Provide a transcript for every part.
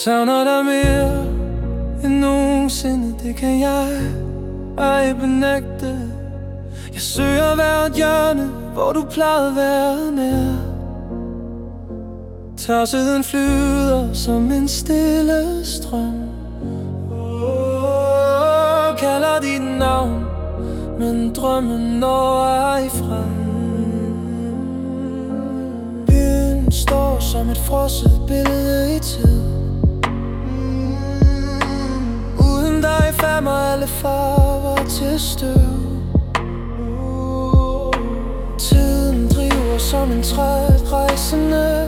savner dig mere end nogensinde, det kan jeg ej benægte. Jeg søger hvert hjørne, hvor du plejede at være nær. Tavsheden flyder som en stille strøm. Kalder dit navn, men drømmen når ej frem. Byen står som et frosset billede i tid. Uden dig falder alle farver til støv. Tiden driver som en træt rejsende.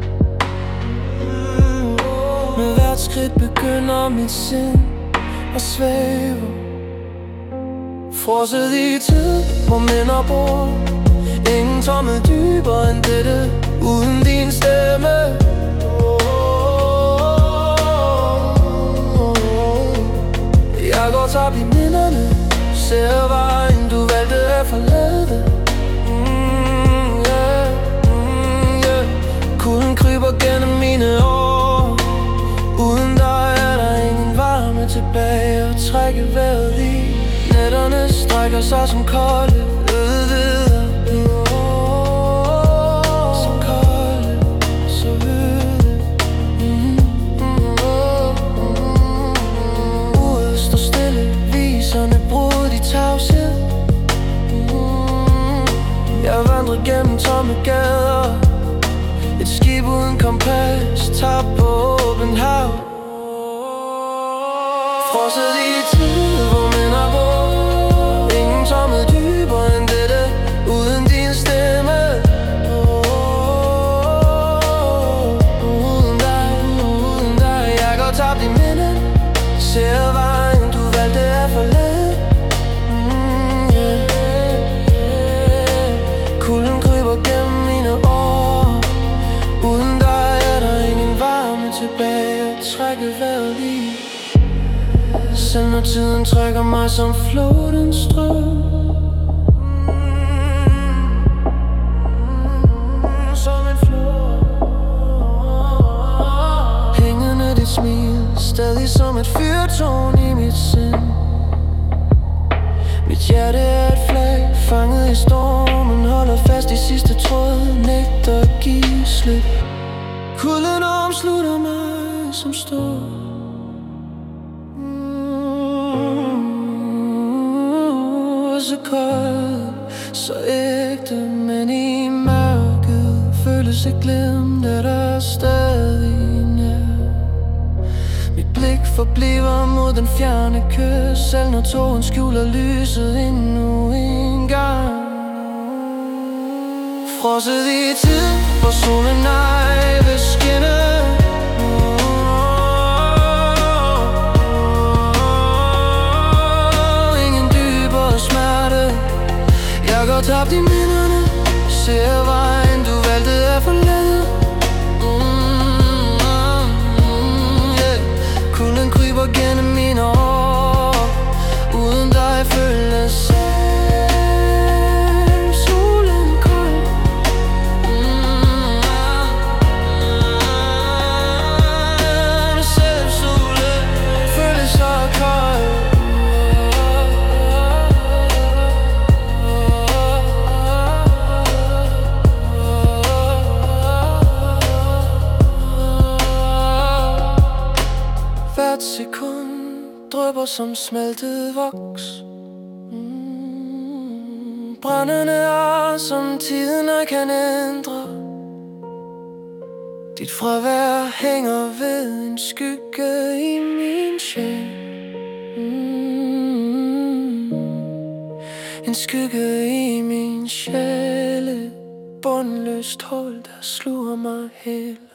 Med hvert skridt begynder mit sind at svæve. Frosset i tid, hvor minder bor. Ingen tomme dybere end dette, uden din stemme. Jeg går tabt i minderne, ser vejen du valgte at forlade. Kulden kryber gennem mine år. Uden dig er der ingen varme tilbage at trække vejret i. Nætterne strækker sig som kolde ødeder. Som kolde, så øde. Uret står stille, viserne brud i tavshed. Jeg vandrer gennem tomme gader. Et skib uden kompas, tabt på åbent hav. Frosset i tid, hvor minder bor. Ingen tomme dybere end dette, uden din stemme. Uden dig, jeg går tabt i mindet. Ser vejen, du valgte at forlade. Kulden kryber gennem mine år. Uden dig er der ingen varme tilbage at trække vejret i. Selv når tiden trækker mig som flodens strøm. Som en flod. Hængende dit smil, stadig som et fyrtårn i mit sind. Mit hjerte er et flag, fanget i stormen. Holder fast i sidste tråd, nægter at give slip. Kulden omslutter mig som stål. Så kold, så ægte, men i mørket føles et glimt af dig stadig nær. Mit blik forbliver mod den fjerne kyst, selv når tågen skjuler lyset endnu en gang. Frosset i tid, hvor solen ej vil skinne. Jeg går tabt i minderne, ser vejen du valgte at forlade. Kulden kryber gennem mine år. Uden dig føles selv solen kold. Selv solen føles så kold. Hvert sekund drypper som smeltet voks. Brændende ar, som tiden ej kan ændre. Dit fravær hænger ved en skygge i min sjæl. En skygge i min sjæl. Et bundløst hul, der sluger mig helt.